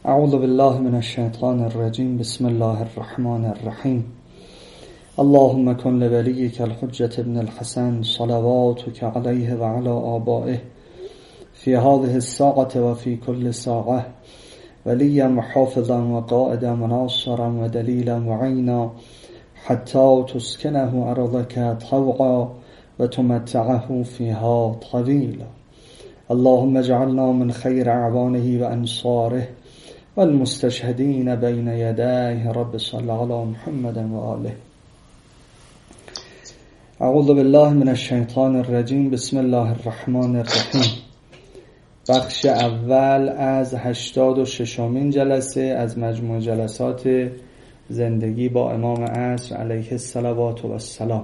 اعوذ بالله من الشیطان الرجیم. بسم الله الرحمن الرحیم. اللهم کن لولیک الحجة ابن الحسن صلواتک علیه و علی آبائه فی هذه الساعة و فی کل ساعة ولیا و حافظا و قائدا و ناصرا و دلیلا و عینا حتی تسکنه ارضک طوعا و تمتعه فیها طویلا. اللهم اجعلنا من خیر اعوانه و انصاره والمستشهدین بین یدیه. رب صل علی محمد و آله. اعوذ بالله من الشیطان الرجیم. بسم الله الرحمن الرحیم. بخش اول از 86مین جلسه از مجموع جلسات زندگی با امام عصر علیه الصلوات و السلام.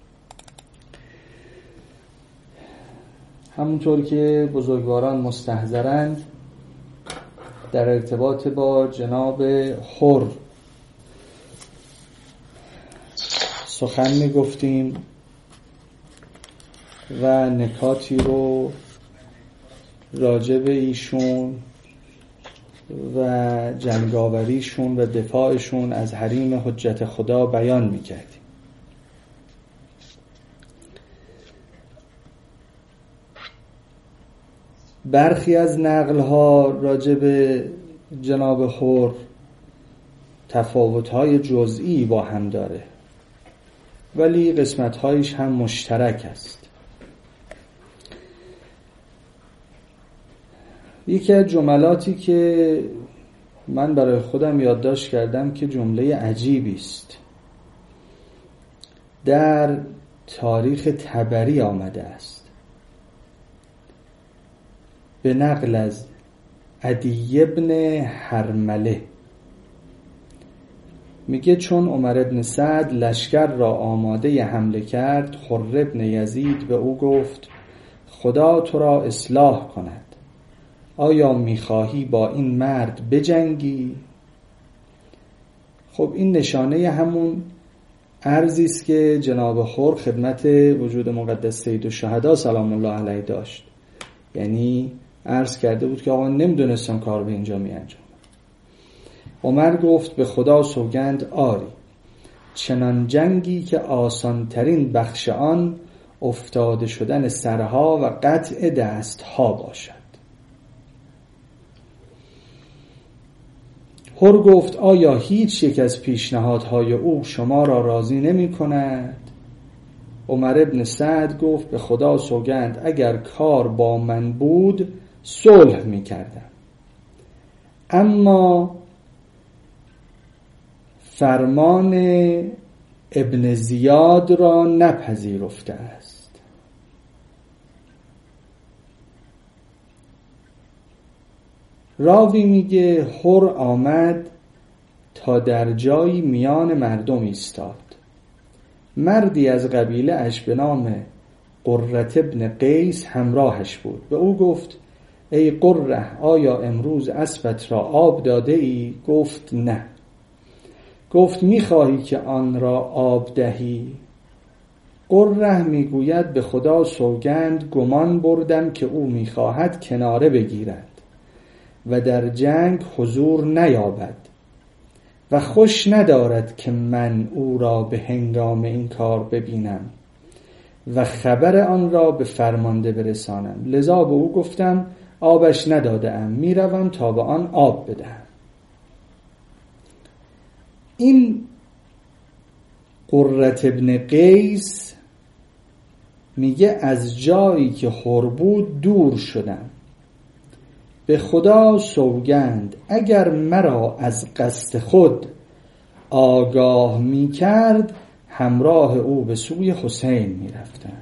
همونطور که بزرگواران مستحضرند، در ارتباط با جناب حر سخن می گفتیم و نکاتی رو راجع به ایشون و جنگاوریشون و دفاعشون از حریم حجت خدا بیان می کردیم. برخی از نقل‌ها راجع به جناب حر تفاوت‌های جزئی با هم داره، ولی قسمت‌هایش هم مشترک است. یکی از جملاتی که من برای خودم یادداشت کردم که جمله عجیبی است، در تاریخ طبری آمده است به نقل از عدی بن حرمله. میگه چون عمر بن سعد لشکر را آماده حمله کرد، خر بن یزید به او گفت خدا تو را اصلاح کند، آیا میخواهی با این مرد بجنگی؟ خب این نشانه همون عرضی است که جناب خر خدمت وجود مقدس سید الشهدا سلام الله علیه داشت. یعنی عرض کرده بود که آقا نمیدونستم کار به اینجا می انجام. عمر گفت به خدا سوگند آری، چنان جنگی که آسان ترین بخش آن افتاده شدن سرها و قطع دستها باشد. حر گفت آیا هیچ یک از پیشنهادهای او شما را راضی نمی کند؟ عمر ابن سعد گفت به خدا سوگند اگر کار با من بود صلح می کردم، اما فرمان ابن زیاد را نپذیرفته است. راوی میگه حر آمد تا در جایی میان مردم ایستاد. مردی از قبیله اش به نام قرة ابن قیس همراهش بود. به او گفت ای قره، آیا امروز اسبت را آب داده ای؟ گفت نه. گفت میخواهی که آن را آب دهی؟ قره میگوید به خدا سوگند گمان بردم که او میخواهد کناره بگیرد و در جنگ حضور نیابد و خوش ندارد که من او را به هنگام این کار ببینم و خبر آن را به فرمانده برسانم. لذا به او گفتم آبش ندادم، میروم تا به آن آب بدهم. این قرة ابن قیس میگه از جایی که حر بود دور شدم. به خدا سوگند اگر مرا از قصد خود آگاه می کرد، همراه او به سوی حسین می رفتم.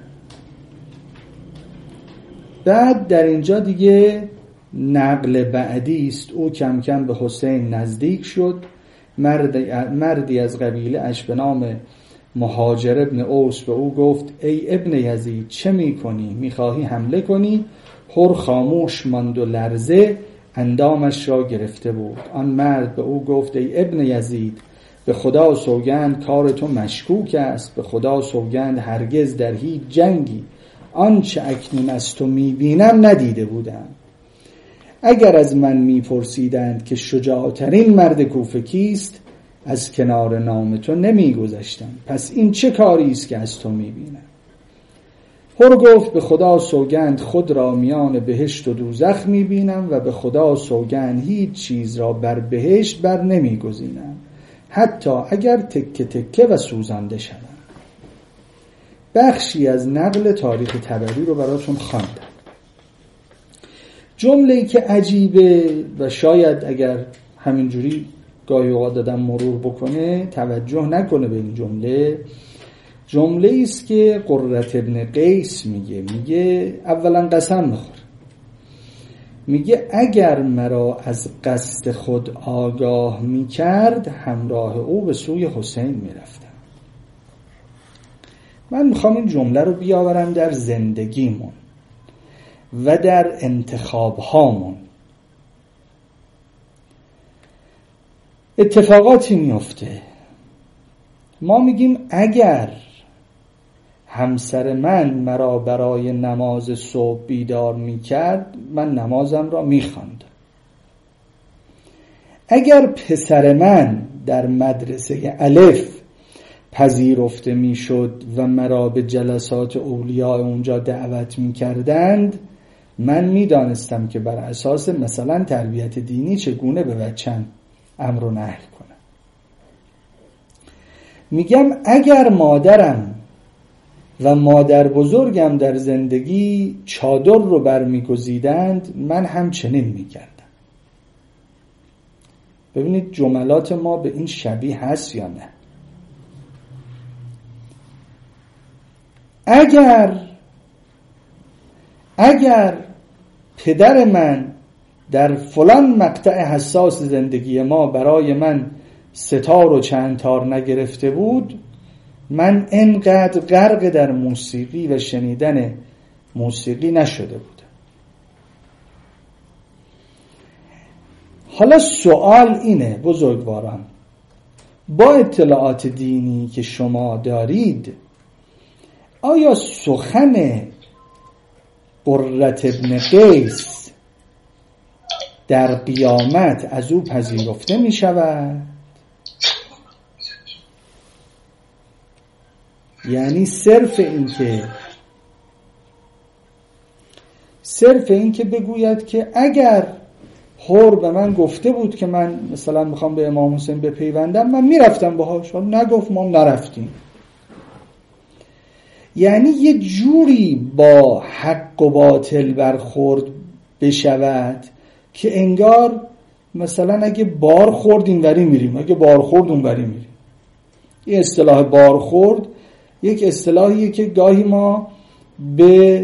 بعد در اینجا دیگه نقل بعدی است. او کم کم به حسین نزدیک شد. مردی از قبیله اش به نام مهاجر ابن اوس به او گفت ای ابن یزید چه می کنی؟ می خواهی حمله کنی؟ حر خاموش ماند و لرزه اندامش را گرفته بود. آن مرد به او گفت ای ابن یزید، به خدا سوگند کار تو مشکوک است. به خدا سوگند هرگز در هیچ جنگی آنچه اکنون از تو میبینم ندیده بودم. اگر از من میپرسیدند که شجاعترین مرد کوفه کیست، از کنار نام تو نمیگذشتم. پس این چه کاری است که از تو میبینم؟ هر گفت به خدا سوگند خود را میان بهشت و دوزخ میبینم و به خدا سوگند هیچ چیز را بر بهشت بر نمیگزینم، حتی اگر تکه تکه و سوزانده شدم. بخشی از نقل تاریخ طبری رو براتون خواندم. جمله‌ای که عجیبه و شاید اگر همینجوری گاهی اوقات دادم مرور بکنه توجه نکنه به این جمله است که قرة ابن قیس میگه اولا قسم میخوره، میگه اگر مرا از قصد خود آگاه میکرد همراه او به سوی حسین میرفتم. من میخوام این جمله رو بیاورم در زندگیمون و در انتخاب هامون. اتفاقاتی میفته، ما میگیم اگر همسر من مرا برای نماز صبح بیدار میکرد من نمازم را میخواندم. اگر پسر من در مدرسه الف پذیرفته میشد و مرا به جلسات اولیاء اونجا دعوت میکردند من میدانستم که بر اساس مثلا تربیت دینی چگونه به بچم امر و نهی کنم. میگم اگر مادرم و مادر بزرگم در زندگی چادر رو برمیگزیدند من هم چنین میکردم. ببینید جملات ما به این شبیه هست یا نه؟ اگر پدر من در فلان مقطع حساس زندگی ما برای من ستار و چند تار نگرفته بود من انقدر غرق در موسیقی و شنیدن موسیقی نشده بودم. حالا سوال اینه بزرگواران، با اطلاعات دینی که شما دارید آیا سخن قرة ابن قیس در قیامت از او پذیرفته می شود؟ یعنی صرف این که بگوید که اگر حر به من گفته بود که من مثلا میخوام به امام حسین بپیوندم من میرفتم باهاش، نگفت ما نرفتیم. یعنی یه جوری با حق و باطل برخورد بشود که انگار مثلا اگه بار خورد اینوری میریم، اگه بار خورد اونوری میریم. این اصطلاح بار خورد یک اصطلاحیه که گاهی ما به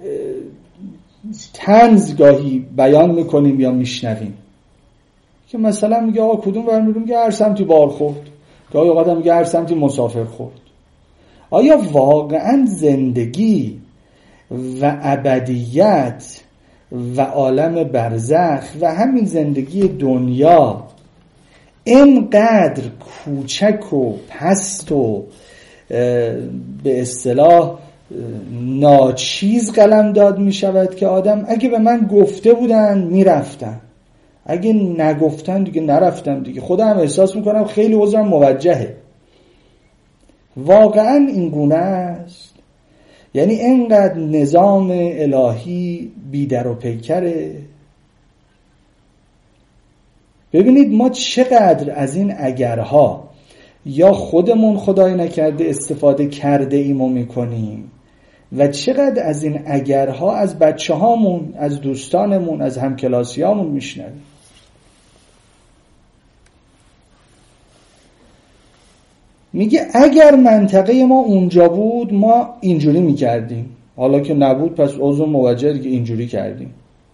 طنز گاهی بیان میکنیم یا میشنویم که مثلا میگه آقا کدوم ور میریم، میگه هر سمتی بار خورد، گاهی اوقات میگه هر سمتی مسافر خورد. آیا واقعا زندگی و ابدیت و عالم برزخ و همین زندگی دنیا اینقدر کوچک و پست و به اصطلاح ناچیز قلمداد می شود که آدم اگه به من گفته بودن میرفتم، اگه نگفتن دیگه نرفتم دیگه، خودم احساس میکنم خیلی عذرم موجهه. واقعا این گونه است؟ یعنی اینقدر نظام الهی بیدر و پیکره؟ ببینید ما چقدر از این اگرها یا خودمون خدای نکرده استفاده کرده ایم و میکنیم و چقدر از این اگرها از بچه هامون، از دوستانمون، از همکلاسی هامون میشنویم. میگه اگر منطقه ما اونجا بود ما اینجوری میکردیم، حالا که نبود پس عضو موجه دیگه اینجوری کردیم.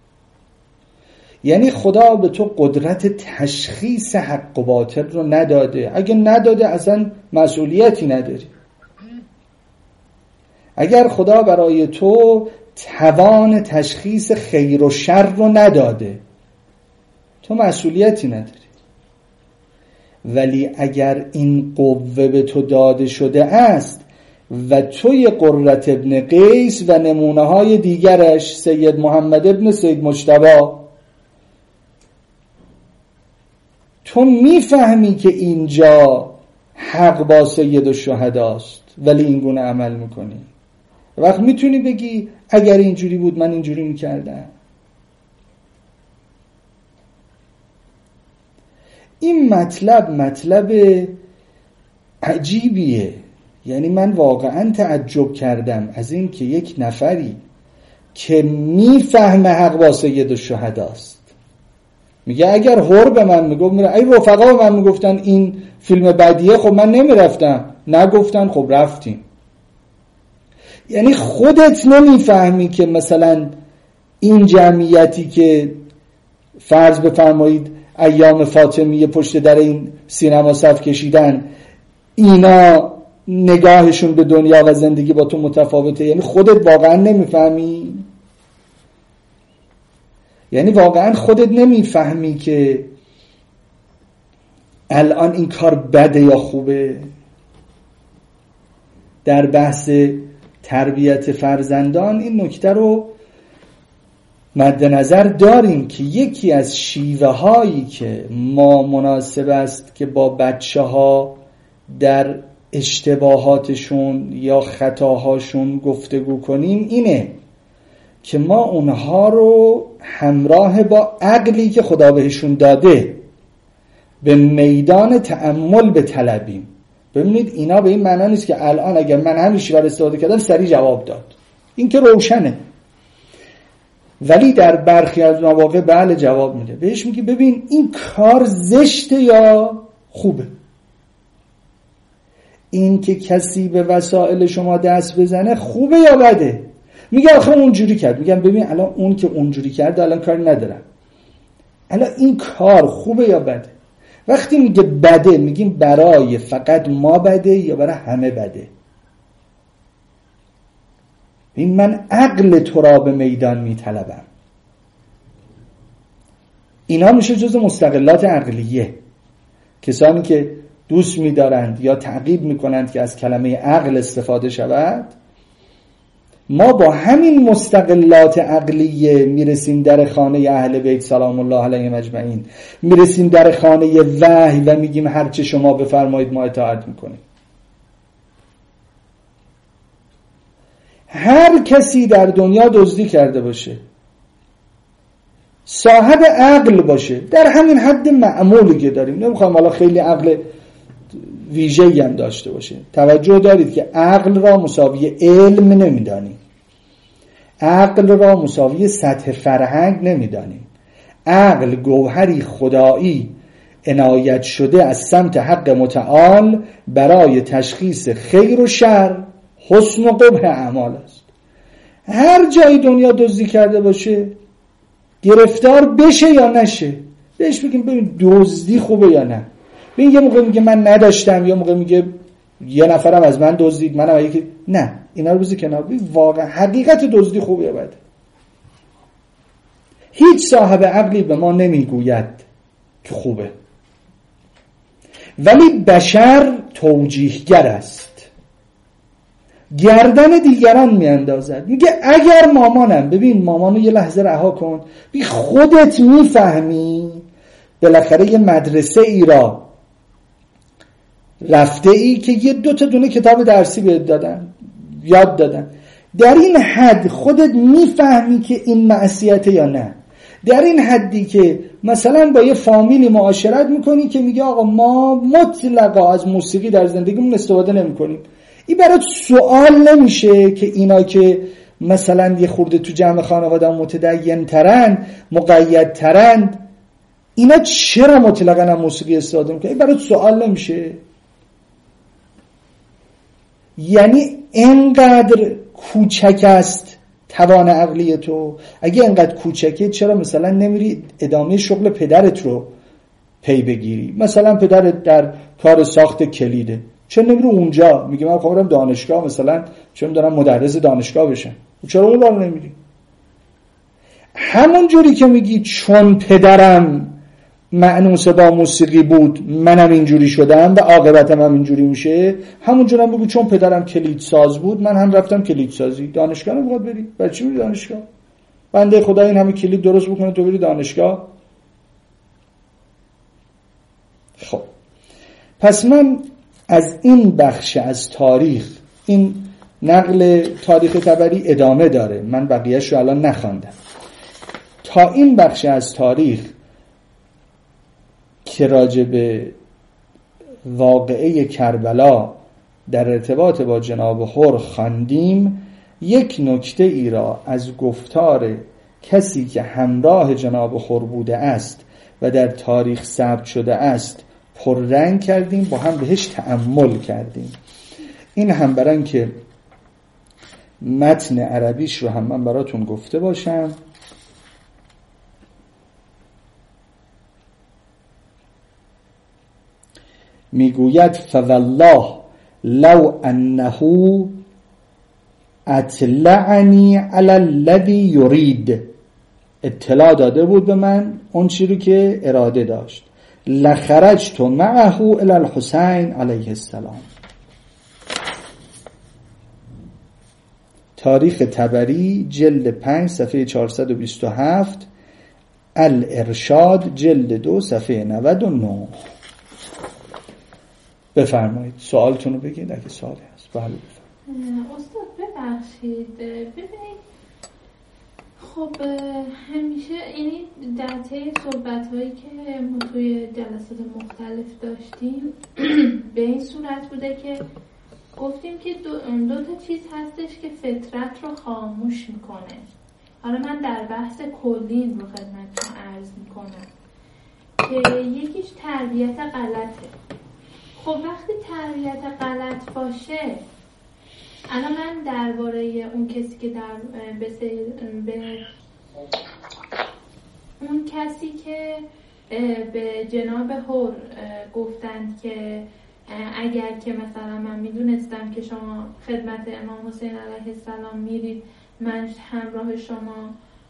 یعنی خدا به تو قدرت تشخیص حق و باطل رو نداده. اگه نداده اصلا مسئولیتی نداری. اگر خدا برای تو توان تشخیص خیر و شر رو نداده تو مسئولیتی نداری. ولی اگر این قوه به تو داده شده است و توی قرة ابن قیس و نمونه های دیگرش سید محمد ابن سید مجتبی تو میفهمی که اینجا حق با سید الشهداست ولی این گونه عمل میکنی. وقت میتونی بگی اگر اینجوری بود من اینجوری میکردم. این مطلب عجیبیه. یعنی من واقعا تعجب کردم از این که یک نفری که میفهمه حق با سید الشهداست میگه اگر هور به من میگفت میره، ای رفقا به من میگفتن این فیلم بدیه خب من نمیرفتم، نگفتن خب رفتیم. یعنی خودت نمیفهمی که مثلا این جمعیتی که فرض بفرمایید ایام فاطمیه پشت در این سینما صف کشیدن، اینا نگاهشون به دنیا و زندگی با تو متفاوته. یعنی خودت واقعا نمیفهمی. یعنی واقعا خودت نمیفهمی که الان این کار بده یا خوبه. در بحث تربیت فرزندان این نکته رو مد نظر داریم که یکی از شیوه هایی که ما مناسب است که با بچه ها در اشتباهاتشون یا خطاهاشون گفتگو کنیم اینه که ما اونها رو همراه با عقلی که خدا بهشون داده به میدان تأمل بطلبیم. ببینید اینا به این معنا نیست که الان اگر من همین شیوه رو استفاده کردم سریع جواب داد، این که روشنه، ولی در برخی از مواقع بله جواب میده. بهش میگی ببین این کار زشته یا خوبه. این که کسی به وسایل شما دست بزنه خوبه یا بده؟ میگه آخه اونجوری کرد. میگم ببین الان اون که اونجوری کرد الان کاری ندارم، الان این کار خوبه یا بده؟ وقتی میگه بده میگیم برای فقط ما بده یا برای همه بده؟ این من عقل تو را به میدان میطلبم. اینا میشه جز مستقلات عقلیه. کسانی که دوست می‌دارند یا تعقیب می‌کنند که از کلمه عقل استفاده شود، ما با همین مستقلات عقلیه میرسیم در خانه اهل بیت سلام الله علیهم اجمعین، میرسیم در خانه وحی و میگیم هرچه شما بفرمایید ما اطاعت میکنیم. هر کسی در دنیا دزدی کرده باشه، صاحب عقل باشه، در همین حد معمولی که داریم، نمیخوام حالا خیلی عقل ویژه‌ای هم داشته باشه. توجه دارید که عقل را مساوی علم نمیدانیم، عقل را مساوی سطح فرهنگ نمیدانیم. عقل گوهری خدایی عنایت شده از سمت حق متعال برای تشخیص خیر و شر، حسن و قبح اعمال است. هر جای دنیا دزدی کرده باشه گرفتار بشه یا نشه، بهش بگیم ببین دزدی خوبه یا نه. ببین یه موقع میگه من نداشتم، یه موقع میگه یه نفرم از من دزدید، منم یکی، نه اینا رو بذار کنار. ببین واقعا حقیقت دزدی خوبه یا بده؟ هیچ صاحب عقلی به ما نمیگوید که خوبه، ولی بشر توجیهگر است، گردن دیگران میاندازد. میگه اگر مامانم، ببین مامانو یه لحظه رها کن، بی خودت میفهمی بالاخره یه مدرسه ای را رفته ای که یه 2 تا دونه کتاب درسی بهت دادن، یاد دادن، در این حد خودت میفهمی که این معصیته یا نه. در این حدی که مثلا با یه فامیلی معاشرت میکنی که میگه آقا ما مطلقا از موسیقی در زندگیمون استفاده نمیکنیم، این برات سوال نمیشه که اینا که مثلا یه خورده تو جمع خانواده متدین ترن، مقید ترن، اینا چرا مطلقا از موسیقی استفاده میکنن؟ این برات سوال نمیشه؟ یعنی اینقدر کوچک است توان عقلی تو. اگه اینقدر کوچکه چرا مثلا نمیری ادامه شغل پدرت رو پی بگیری؟ مثلا پدرت در کار ساخت کلیده، چرا نمیری اونجا؟ میگه من خواهم دانشگاه، مثلا چون دارم مدرس دانشگاه بشم، چرا اون رو نمیری؟ همون جوری که میگی چون پدرم مأنوس با موسیقی بود منم اینجوری شدم و عاقبتم هم اینجوری میشه، همون جورم بگو چون پدرم کلید ساز بود من هم رفتم کلید سازی. دانشگاه نمیخواد بری؟ برای چی میری دانشگاه؟ بنده خدا این همه کلید درست بکنه تو بری دانشگاه؟ خب پس من از این بخش از تاریخ، این نقل تاریخ طبری ادامه داره، من بقیهش رو الان نخواندم، تا این بخش از تاریخ که راجع به واقعه کربلا در ارتباط با جناب حر خواندیم، یک نکته ای را از گفتار کسی که همراه جناب حر بوده است و در تاریخ ثبت شده است پررنگ کردیم، با هم بهش تأمل کردیم. این هم برای که متن عربیش رو هم من براتون گفته باشم. میگوید فوالله لو انه اطلعنی علی الذی یرید، اطلاع داده بود به من اون چیزی رو که اراده داشت، لخرجت معه الی الحسین علیه السلام. تاریخ طبری جلد 5 صفحه 427، الارشاد جلد 2 صفحه 99. بفرمایید سوالتون رو بگید اگه سوالی هست. بله استاد ببخشید، ببینید خب همیشه یعنی در طی صحبت‌هایی که ما توی جلسات مختلف داشتیم به این صورت بوده که گفتیم که دو تا چیز هستش که فطرت رو خاموش میکنه. حالا من در بحث کلی این رو خدمتتون عرض میکنم که یکیش تربیت غلطه. خب وقتی تربیت غلط باشه، الان من درباره اون کسی که اون کسی که به جناب حر گفتند که اگر که مثلا من میدونستم که شما خدمت امام حسین علیه السلام میرید، من همراه شما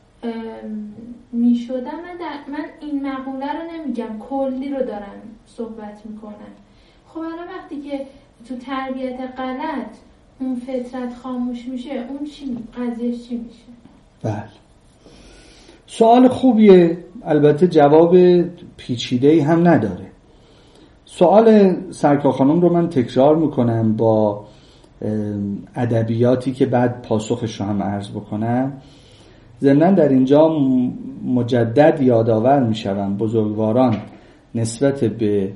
میشدم. من این مقوله رو نمیگم، کلی رو دارم صحبت میکنم. خب الان وقتی که تو تربیت غلط اون فطرت خاموش میشه، اون چی قضیهش چی میشه؟ بله سوال خوبیه، البته جواب پیچیده‌ای هم نداره. سوال سرکار خانم رو من تکرار میکنم با ادبیاتی که بعد پاسخش رو هم عرض بکنم. ضمناً در اینجا مجدد یادآور میشوم بزرگواران نسبت به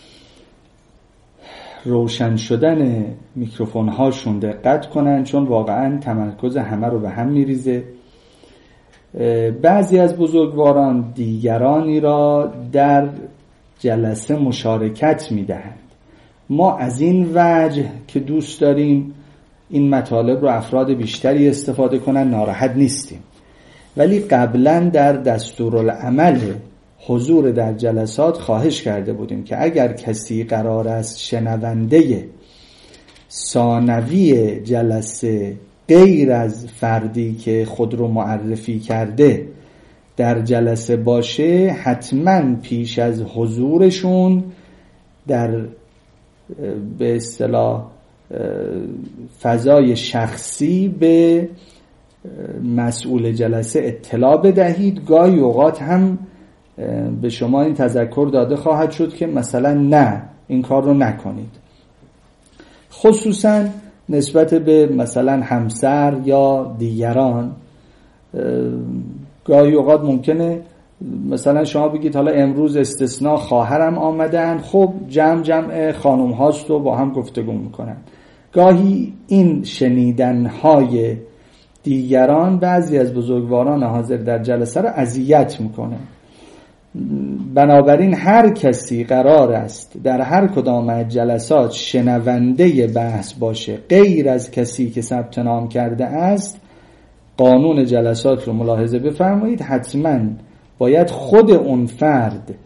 روشن شدن میکروفون هاشون دقت کنن، چون واقعا تمرکز همه رو به هم میریزه. بعضی از بزرگواران دیگرانی را در جلسه مشارکت میدهند. ما از این وجه که دوست داریم این مطالب رو افراد بیشتری استفاده کنن ناراحت نیستیم، ولی قبلا در دستورالعمل حضور در جلسات خواهش کرده بودیم که اگر کسی قرار است شنونده ثانوی جلسه غیر از فردی که خود رو معرفی کرده در جلسه باشه، حتما پیش از حضورشون در به اصطلاح فضای شخصی به مسئول جلسه اطلاع بدهید. گاهی اوقات هم به شما این تذکر داده خواهد شد که مثلا نه این کار رو نکنید، خصوصا نسبت به مثلا همسر یا دیگران. گاهی اوقات ممکنه مثلا شما بگید حالا امروز استثناء خواهرم آمدن، خب جمع خانم هاست و با هم گفتگو میکنن. گاهی این شنیدنهای دیگران بعضی از بزرگواران حاضر در جلسه رو اذیت میکنه. بنابراین هر کسی قرار است در هر کدام از جلسات شنونده بحث باشه غیر از کسی که ثبت نام کرده است، قانون جلسات رو ملاحظه بفرمایید، حتما باید خود اون فرد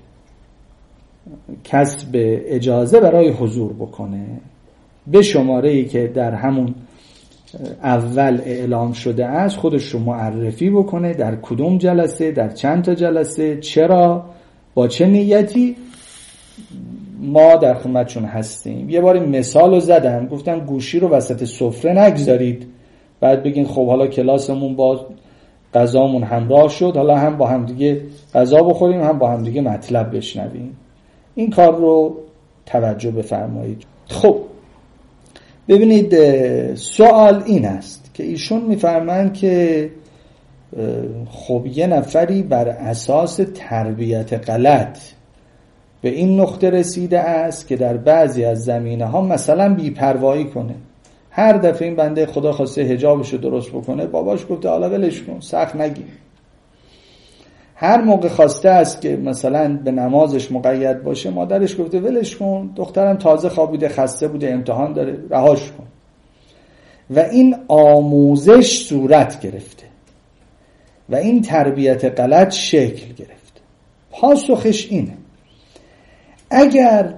کسب اجازه برای حضور بکنه به شماره‌ای که در همون اول اعلام شده است، خودش رو معرفی بکنه در کدوم جلسه، در چند تا جلسه، چرا، با چه نیتی. ما در خدمتشون هستیم. یه بار مثال رو زدم، گفتم گوشی رو وسط سفره نگذارید بعد بگین خب حالا کلاسمون با غذامون همراه شد، حالا هم با هم دیگه غذا بخوریم هم با هم دیگه مطلب بشنویم. این کار رو توجه بفرمایید. خب ببینید سوال این است که ایشون میفرمایند که خب یه نفری بر اساس تربیت غلط به این نقطه رسیده است که در بعضی از زمینه‌ها مثلا بی‌پروایی کنه. هر دفعه این بنده خدا خواسته حجابشو درست بکنه، باباش گفته حالا ولش کن، سخت نگیر. هر موقع خواسته است که مثلا به نمازش مقید باشه، مادرش گفته ولش کن، دخترم تازه خوابیده، خسته بوده، امتحان داره، رهاش کن. و این آموزش صورت گرفته و این تربیت غلط شکل گرفته. پاسخش اینه: اگر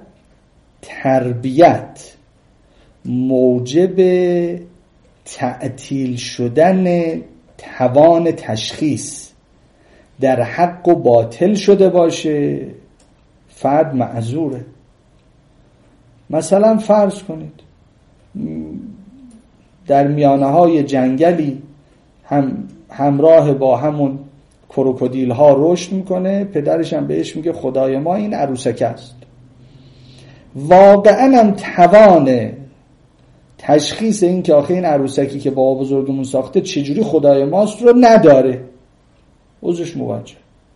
تربیت موجب تعطیل شدن توان تشخیص در حق و باطل شده باشه، فرد معذوره. مثلا فرض کنید در میانه‌های جنگلی همراه با همون کروکودیل ها رشد میکنه، پدرش هم بهش میگه خدای ما این عروسک است. واقعا هم توان تشخیص این که آخه این عروسکی که بابا بزرگمون ساخته چجوری خدای ماست رو نداره، عذرش موجه،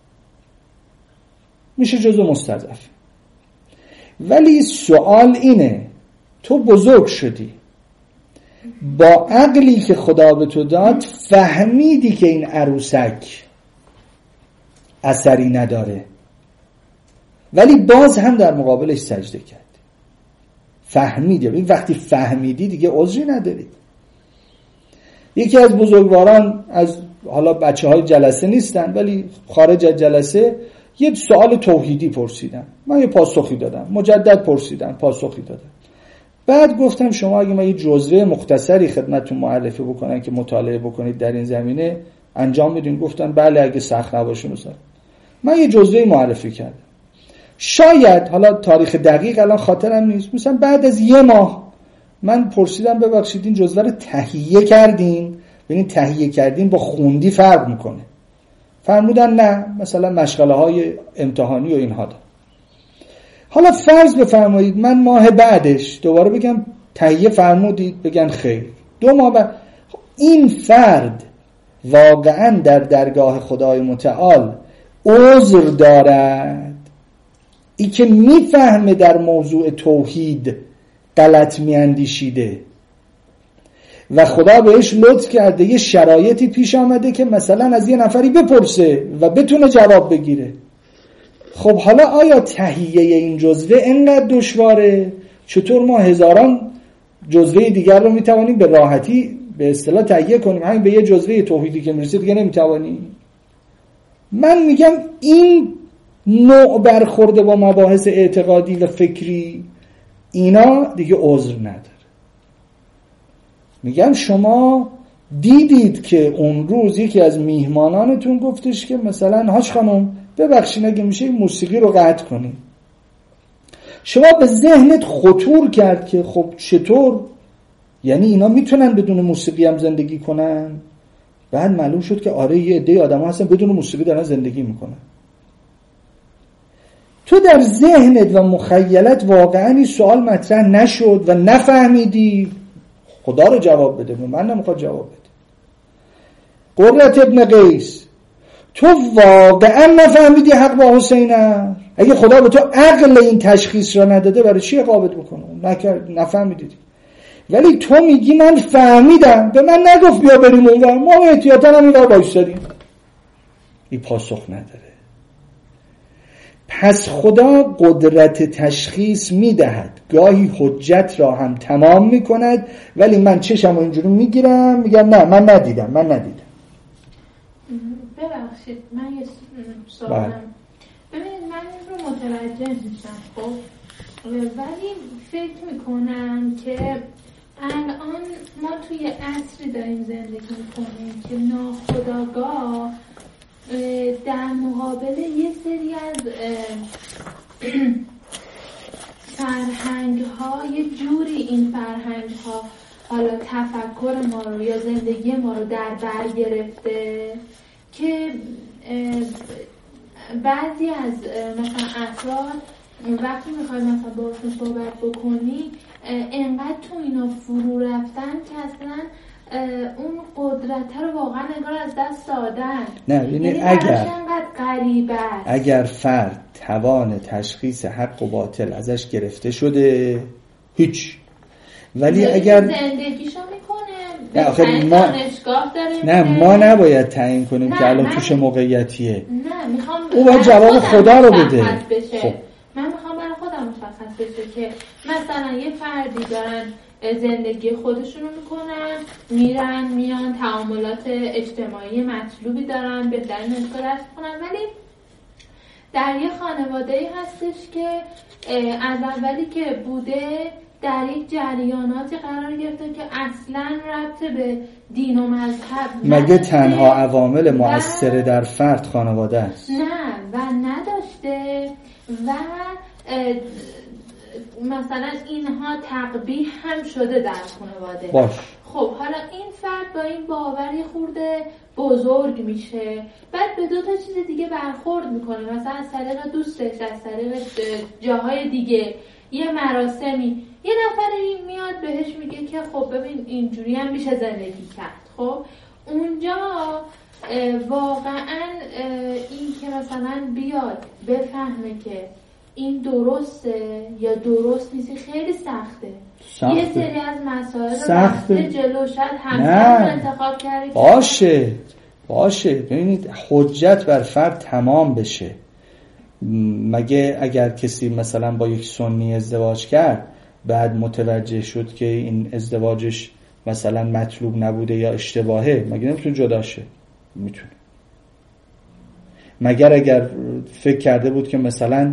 میشه جزو مستضعف. ولی سوال اینه: تو بزرگ شدی، با عقلی که خدا به تو داد فهمیدی که این عروسک اثری نداره، ولی باز هم در مقابلش سجده کردی. فهمیدی. وقتی فهمیدی دیگه عذری نداری. یکی از بزرگواران، از حالا بچه های جلسه نیستن ولی خارج از جلسه، یه سوال توحیدی پرسیدن، من یه پاسخی دادم، مجدد پرسیدن، پاسخی دادم. بعد گفتم شما اگه من یه جزوه مختصری خدمتتون معرفی بکنم که مطالعه بکنید در این زمینه، انجام میدین؟ گفتن بله اگه سخت نباشه. من یه جزوه معرفی کردم. شاید حالا تاریخ دقیق الان خاطرم نیست، مثلا بعد از یه ماه من پرسیدم ببخشید این جزوه رو تهیه کردین؟ ببینید تهیه کردین با خوندی فرق میکنه. فرمودن نه، مثلا مشغله های امتحانی و اینها دارم. حالا فرض بفرمایید من ماه بعدش دوباره بگم تهیه فرمودید، بگن خیر. 2 ماه بعد این فرد واقعا در درگاه خدای متعال عذر دارد؟ ای که میفهمه در موضوع توحید غلط میاندیشیده و خدا بهش لطف کرده یه شرایطی پیش آمده که مثلا از یه نفری بپرسه و بتونه جواب بگیره. خب حالا آیا تهیه این جزوه اینقدر دشواره؟ چطور ما هزاران جزوه دیگر رو میتوانیم به راحتی به اصطلاح تهیه کنیم، همین به یه جزوه توحیدی که میرسه دیگه نمیتوانیم؟ من میگم این نوع برخورده با مباحث اعتقادی و فکری، اینا دیگه عذر نداره. میگم شما دیدید که اون روز یکی از میهمانانتون گفتش که مثلا حاج خانم ببخشید اگه میشه این موسیقی رو قطع کنیم. شما به ذهنت خطور کرد که خب چطور، یعنی اینا میتونن بدون موسیقی هم زندگی کنن؟ بعد معلوم شد که آره یه عده آدم‌ها هستن بدون موسیقی دارن زندگی میکنن. تو در ذهنت و مخیلت واقعا این سوال مطرح نشد و نفهمیدی؟ خدا رو جواب بده، من نمیخواد جواب بده. قرة ابن قیس، تو واقعا نفهمیدی حق با حسینه؟ اگه خدا به تو عقل این تشخیص را نداده برای چی اقامت بکنه؟ نفهمیدی. ولی تو میگی من فهمیدم، به من نگفت بیا بریم اونور، ما احتیاطاً هم اینور بایستادیم. این پاسخ نداره. پس خدا قدرت تشخیص میدهد، گاهی حجت را هم تمام میکند، ولی من چشم اینجوری میگیرم میگم نه من ندیدم. ببخشید من یه سوالم. ببینید من این رو متوجه میشم خب، ولی فکر میکنم که الان ما توی عصری داریم زندگی میکنیم که ناخودآگاه در مقابل یه سری از فرهنگ ها یه جوری این فرهنگ ها حالا تفکر ما رو یا زندگی ما رو در بر گرفته که بعضی از مثلا افراد وقتی میخوای مثلا باهاشون صحبت بکنی انقدر تو اینا فرو رفتن که اصلا اون قدرت رو واقعا انگار از دست دادن. نه یعنی اگر فرد توان تشخیص حق و باطل ازش گرفته شده هیچ، ولی اگر زندگیشو میکنه نه آخه ما نباید تعیین کنیم که الان توش موقعیتیه. نه میخوام او باید جواب خدا رو بده. خب من میخوام برای خودم مشخص بشه که مثلا یه فردی دارن زندگی خودشونو میکنن، میرن میان، تعاملات اجتماعی مطلوبی دارن، بهترین نسبت کنن، ولی در یه خانواده‌ای هستش که از اولی که بوده در یک جریاناتی قرار گرفته که اصلاً ربط به دین و مذهب مگه تنها عوامل مؤثر در فرد خانواده است؟ نه و نداشته و مثلا اینها تقبیح هم شده در خانواده. باش. خب حالا این فرد با این باوری خورده بزرگ میشه، بعد به دو تا چیز دیگه برخورد میکنه، مثلا از طریق دوستش، از طریق جاهای دیگه، یه مراسمی، یه نفری میاد بهش میگه که خب ببین اینجوری هم میشه زندگی کرد. خب اونجا واقعا این که مثلا بیاد بفهمه که این درسته یا درست نیست خیلی سخته. یه سری از مسائل رو رفته جلو، شاید همسر انتخاب کردی باشه ببینید حجت بر فرد تمام بشه. مگه اگر کسی مثلا با یک سنی ازدواج کرد بعد متوجه شد که این ازدواجش مثلا مطلوب نبوده یا اشتباهه، مگه نمیتونه جدا شه؟ میتونه. مگر اگر فکر کرده بود که مثلا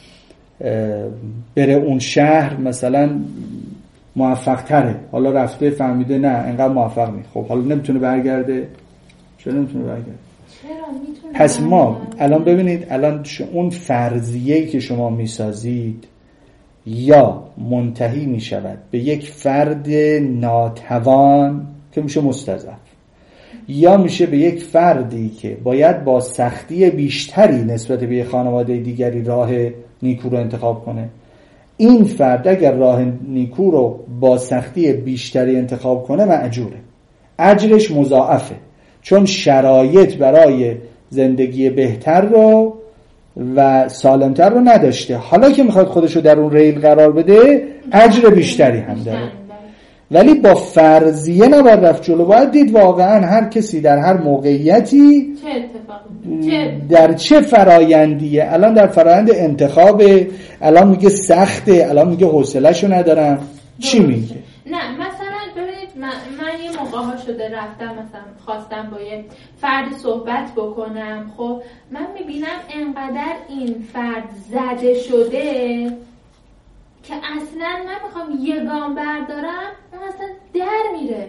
بره اون شهر مثلا موفق تره، حالا رفته فهمیده نه انقدر موفق نیست، خب حالا نمیتونه برگرده؟ چرا نمیتونه برگرده؟ پس ما الان ببینید الان اون فرضیه‌ای که شما میسازید یا منتهی میشود به یک فرد ناتوان که میشه مستضعف، یا میشه به یک فردی که باید با سختی بیشتری نسبت به یک خانواده دیگری راه نیکو رو انتخاب کنه. این فرد اگر راه نیکو رو با سختی بیشتری انتخاب کنه مأجوره، اجرش مضاعفه، چون شرایط برای زندگی بهتر رو و سالمتر رو نداشته. حالا که میخواد خودشو در اون ریل قرار بده اجر بیشتری هم داره. ولی با فرضیه نباید رفت جلو، باید دید واقعا هر کسی در هر موقعیتی در چه فرایندیه. الان در فرایند انتخاب، الان میگه سخته، الان میگه حوصله‌شو ندارم، چی میگه؟ نه مثلا ببینید من یه موقع ها شده رفتم مثلا خواستم با یه فردی صحبت بکنم، خب من میبینم انقدر این فرد زده شده که اصلا من میخوام یه گام بردارم اون اصلا در میره.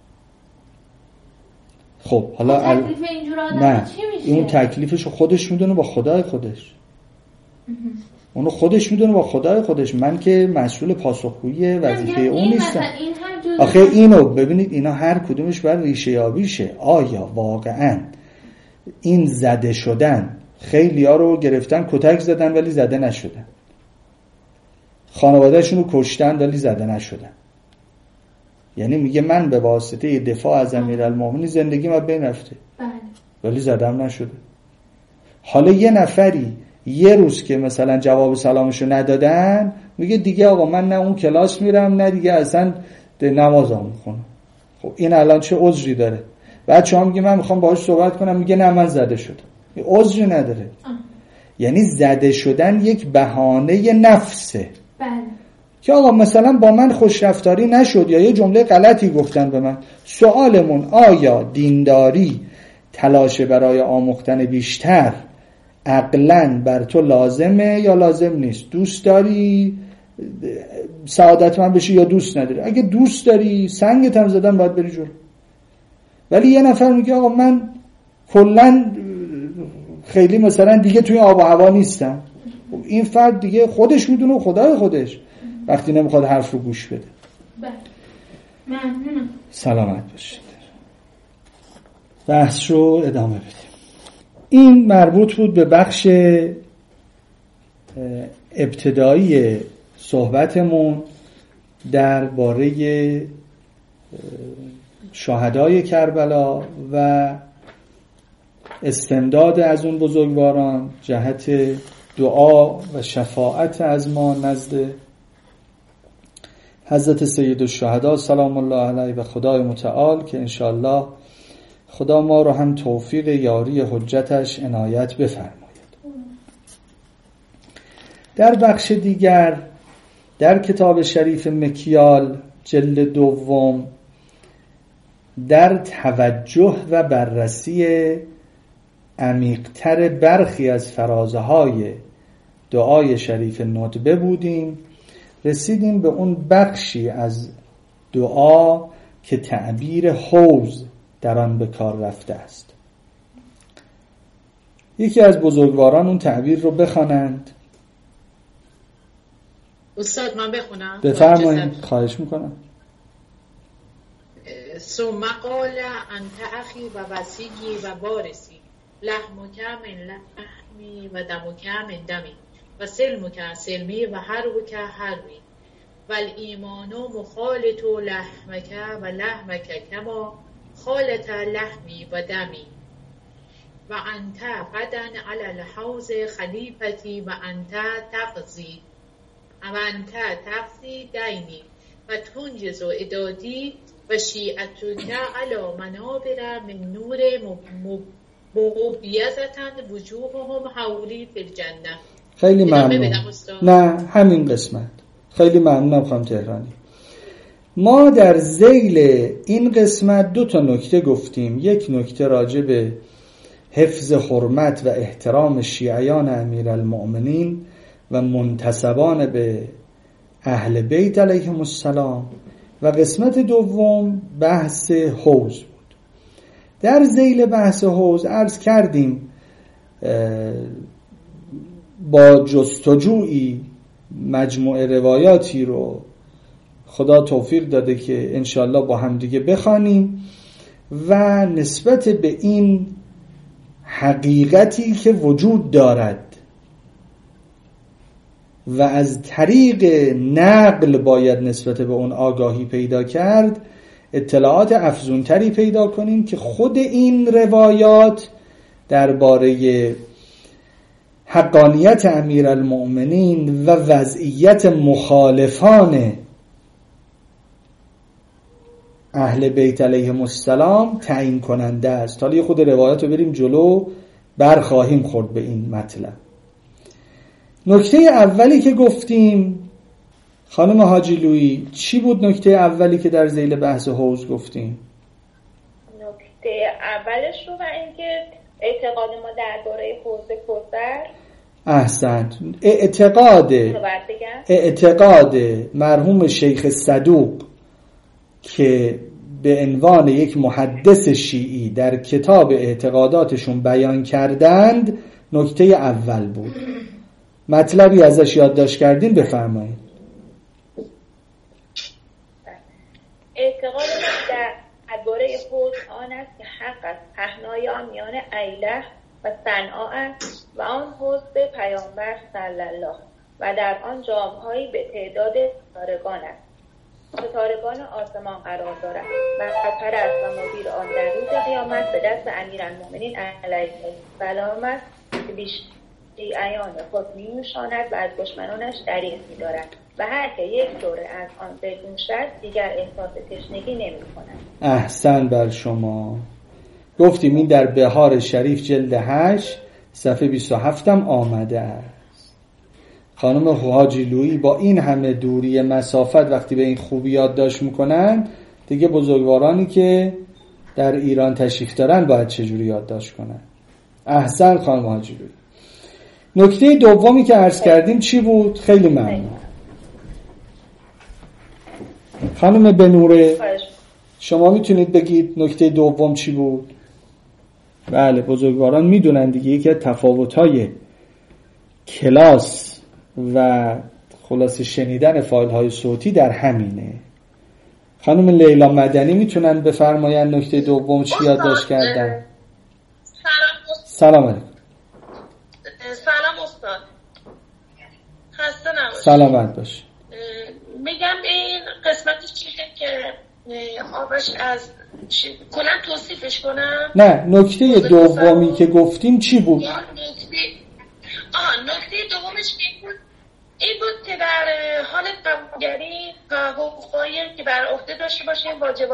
خب حالا تکلیف اینجور آدم چی میشه؟ اون تکلیفشو خودش میدونه با خدای خودش. اونو خودش میدونه با خدای خودش. من که مسئول پاسخگویی وظیفه اون نیستم. آخه اینو ببینید، اینا هر کدومش بر ریشه یابیشه. آیا واقعا این زده شدن، خیلی ها رو گرفتن کتک زدن ولی زده نشدن، خانوادهشون رو کشتن ولی زده نشدن، یعنی میگه من به واسطه دفاع از امیرالمومنین زندگی من بین رفته ولی زدم نشده. حالا یه نفری یه روز که مثلا جواب سلامشو ندادن میگه دیگه آقا من نه اون کلاس میرم نه دیگه اصلا نمازم میخونم. خب این الان چه عذری داره؟ بعد شما میگه من میخوام باهاش صحبت کنم، میگه نه من زده شدم. عذری نداره. یعنی زده شدن یک بهانه نفسه. بله. که آقا مثلا با من خوشرفتاری نشد یا یه جمله غلطی گفتن به من. سوالمون آیا دینداری تلاش برای آموختن بیشتر عقلاً بر تو لازمه یا لازم نیست؟ دوست داری سعادتمند بشی یا دوست نداری؟ اگه دوست داری سنگت هم زدن باید بری جلو. ولی یه نفر میگه آقا من کلاً خیلی مثلا دیگه توی آب و هوا نیستم. این فرد دیگه خودش میدونه و خدای خودش وقتی نمیخواد حرف رو گوش بده. ممنونم. سلامت باشید. بحث رو ادامه بدیم. این مربوط بود به بخش ابتدایی صحبتمون درباره شهدای کربلا و استمداد از اون بزرگواران جهت دعا و شفاعت از ما نزد حضرت سید الشهدا سلام الله علیه و خدای متعال که انشاءالله خدا ما رو هم توفیق یاری حجتش عنایت بفرماید. در بخش دیگر در کتاب شریف مکیال جلد دوم در توجه و بررسی عمیق‌تر برخی از فرازهای دعای شریف ندبه بودیم. رسیدیم به اون بخشی از دعا که تعبیر حوض در آن به کار رفته است. یکی از بزرگواران اون تعبیر رو بخوانند. استاد من بخونم؟ بفرمایید. خواهش میکنم. ثم قال انت اخی و وسیعی و بارسی لحمک من لحمی و دمک من دمی و سلمک سلمی و حربک حربی و الایمان مخالط لحمک و لحمک کما خالط لحمی و دمی و انت غدا علی الحوض خلیفتی و انت تقضی دینی و تنجز ادادی و شیعتک علی منابر من نور مبیزتن وجوههم حولی فی الجنه. خیلی ممنون. نه همین قسمت. خیلی ممنونم خانم تهرانی. ما در ذیل این قسمت 2 نکته گفتیم. یک نکته راجع به حفظ حرمت و احترام شیعیان امیرالمؤمنین و منتسبان به اهل بیت علیهم السلام و قسمت دوم بحث حوض بود. در ذیل بحث حوض عرض کردیم با جستجویی مجموعه روایاتی رو خدا توفیق داده که انشالله با هم دیگه بخوانیم و نسبت به این حقیقتی که وجود دارد و از طریق نقل باید نسبت به اون آگاهی پیدا کرد اطلاعات افزونتری پیدا کنیم که خود این روایات درباره حقانیت امیرالمؤمنین و وضعیت مخالفان اهل بیت علیهم السلام تعیین کننده است. حالا یه خود روایات رو بریم جلو برخواهیم خورد به این مطلب. نکته اولی که گفتیم خانم حاجی لویی چی بود؟ نکته اولی که در ذیل بحث حوض گفتیم نکته اولش رو و اینکه اعتقاد ما درباره حوض کوثر. احسنت. اعتقاد مرحوم شیخ صدوق که به عنوان یک محدث شیعی در کتاب اعتقاداتشون بیان کردند نکته اول بود. مطلبی ازش یادداشت کردین بفرمایید. اعتقاد ما درباره حوض آن است که حق است پهنای آن میان ایله و صنعا است و آن حوض به پیامبر صلی الله و در آن جام‌هایی به تعداد ستارگان است. ستارگان آسمان قرار دارد و خطر از نمابیر آن در روز قیامت به دست امیرالمؤمنین علیه السلام است که شیعیان خود می‌نوشاند و از دشمنانش دریغ می‌دارد و هر که یک دوره از آن بنوشد دیگر احساس تشنگی نمی‌کند. احسن بر شما. گفتیم این در بهار شریف جلد 8 صفحه 27 هم آمده است. خانم حاجی لویی با این همه دوری مسافت وقتی به این خوبی یادداشت میکنن دیگه بزرگوارانی که در ایران تشریف دارن باید چجوری یادداشت کنن. احسن خانم حاجی لویی. نکته دومی که عرض کردیم چی بود؟ خیلی ممنون. خانم بنوره شما میتونید بگید نکته دوم چی بود؟ بله بزرگواران میدونن دیگه یکی از تفاوت‌های کلاس و خلاصه شنیدن فایل‌های صوتی در همینه. خانم لیلا مدنی میتونن بفرماین نکته دوم چی یادداشت کردن؟ سلام علیکم. سلام استاد. سلامت باش. میگم این قسمتش چیه که آبش از کلا توصیفش کنم؟ نه، نکته دومی که گفتیم چی بود؟ نکته دومش این بود که در حال قبولگری حقوقایی که بر عهده داشته باشیم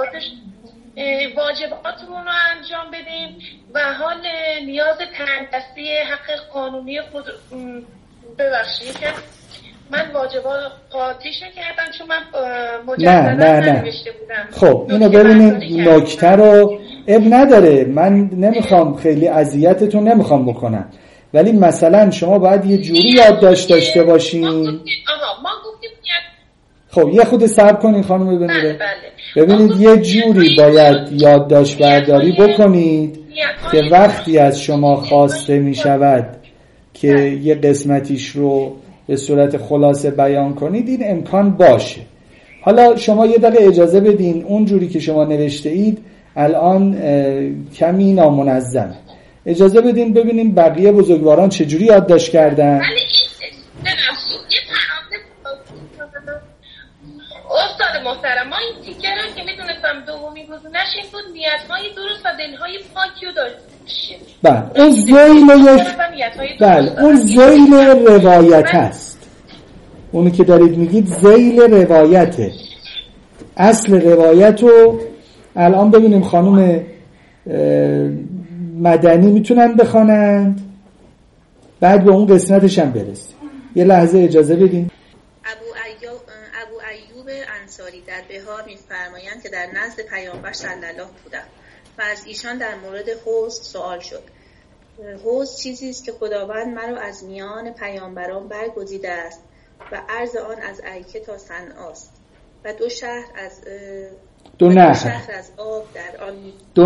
واجباتمون رو انجام بدیم و حال نیاز تندرستی حق قانونی خود ببخشید که من واجبات قاطیش نکردم چون من مجددا ننوشته بودم. خب اینو ببینید، نکته رو اب نداره، من نمیخوام خیلی اذیتتون نمیخوام بکنم، ولی مثلا شما باید یه جوری یادداشت داشته باشین. ما گفتیم خب یه خود صبر کنین خانم ببینید. بله. ببینید یه جوری باید یادداشت برداری بکنید که وقتی از شما خواسته می شود که یه قسمتیش رو به صورت خلاصه بیان کنید این امکان باشه. حالا شما یه دقیقه اجازه بدین، اون جوری که شما نوشته اید الان کمی نامنظمه، اجازه بدین ببینیم بقیه بزرگواران چجوری یادداشت کردن. استاد محترم، ما این تیکه رو که میدونستم دومی گزینش این بود نیت‌های درست و دل‌های پاکی رو داشتیم. بله اون ذیل روایت است، اونی که دارید میگید ذیل روایته. اصل روایت رو الان ببینیم خانم مدنی میتونن بخوانند، بعد به اون قسمتش هم برسیم. یه لحظه اجازه بدین. ابو ایوب انصاری در بهار می‌فرمایند که در نزد پیامبر صلی الله بودند و از ایشان در مورد حوض سوال شد. حوض چیزی است که خداوند مرا از میان پیامبران برگزیده است و عرض آن از ایکه تا صنعا است و دو نهر از آب در آن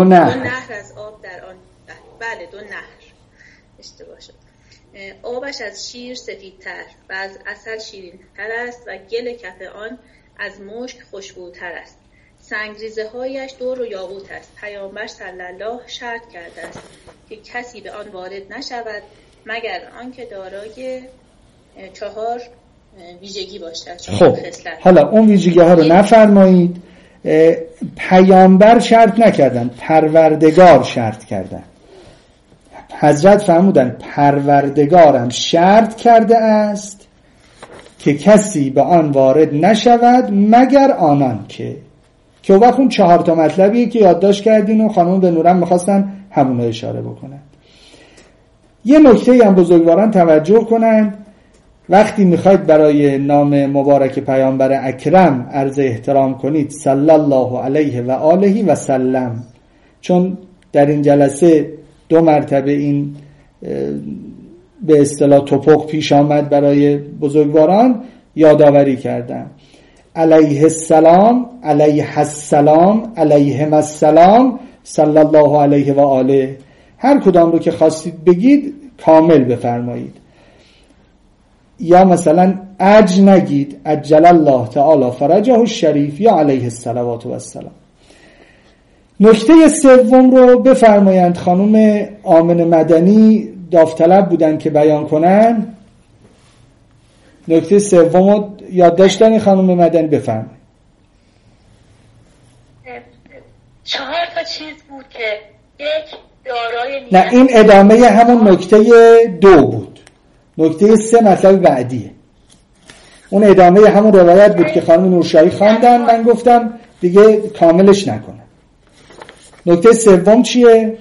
بله دو نهر اشتباه شد. آبش از شیر سفیدتر و از عسل شیرین‌تر است و گل کف آن از مشک خوشبوتر است. سنگریزه هایش دور و یاقوت است. پیامبر صلی الله شرط کرده است که کسی به آن وارد نشود مگر آنکه دارای 4 ویژگی باشد. خب حالا اون ویژگی ها رو نفرمایید. پیامبر شرط نکردن، پروردگار شرط کردن. حضرت فرمودن پروردگارم شرط کرده است که کسی به آن وارد نشود مگر آنان که وقت اون 4 مطلبیه که یادداشت کردین و خانم به نورم میخواستن همون رو اشاره بکنن. یه نکته هم بزرگواران توجه کنن، وقتی میخواید برای نام مبارک پیامبر اکرم عرض احترام کنید صلی الله علیه و آله و سلم، چون در این جلسه 2 مرتبه این به اصطلاح توپق پیش آمد برای بزرگواران، یادآوری کردم علیه السلام، علیه السلام، علیهم السلام، صلی الله علیه و آله. هر کدام رو که خواستید بگید کامل بفرمایید، یا مثلا اج نگید، عجل الله تعالی فرجه الشریف یا علیه الصلوات و السلام. نکته سوم رو بفرمایند خانم آمنه مدنی داوطلب بودن که بیان کنن. نکته سوم رو یادداشت خانم مدنی بفرمایید. 4 چیز بود که یک دارای نه این ادامه همون نکته 2 بود. نکته 3 مطلب بعدیه. اون ادامه همون روایت بود که خانم نورشاهی خواندن، من گفتم دیگه کاملش نکنم. نکته سوم چیه؟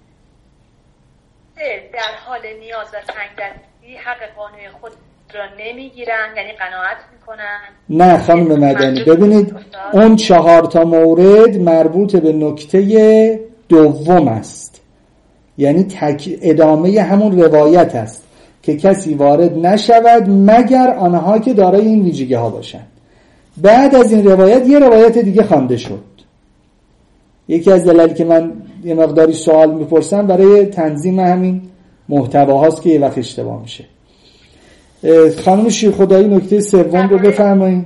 در حال نیاز و تنگدستی حق قانونی خود را نمیگیرن، یعنی قناعت میکنن. نه خانم مدنی ببینید اون 4 مورد مربوط به نکته 2 است، یعنی ادامه همون روایت است که کسی وارد نشود مگر آنها که دارای این ویژگی ها باشند. بعد از این روایت یه روایت دیگه خوانده شد. یکی از دلایلی که من یه مقداری سوال میپرسم برای تنظیم همین محتواهاست که یه وقت اشتباه میشه. خانم شیرخدایی نکته 3 رو بفرمایید.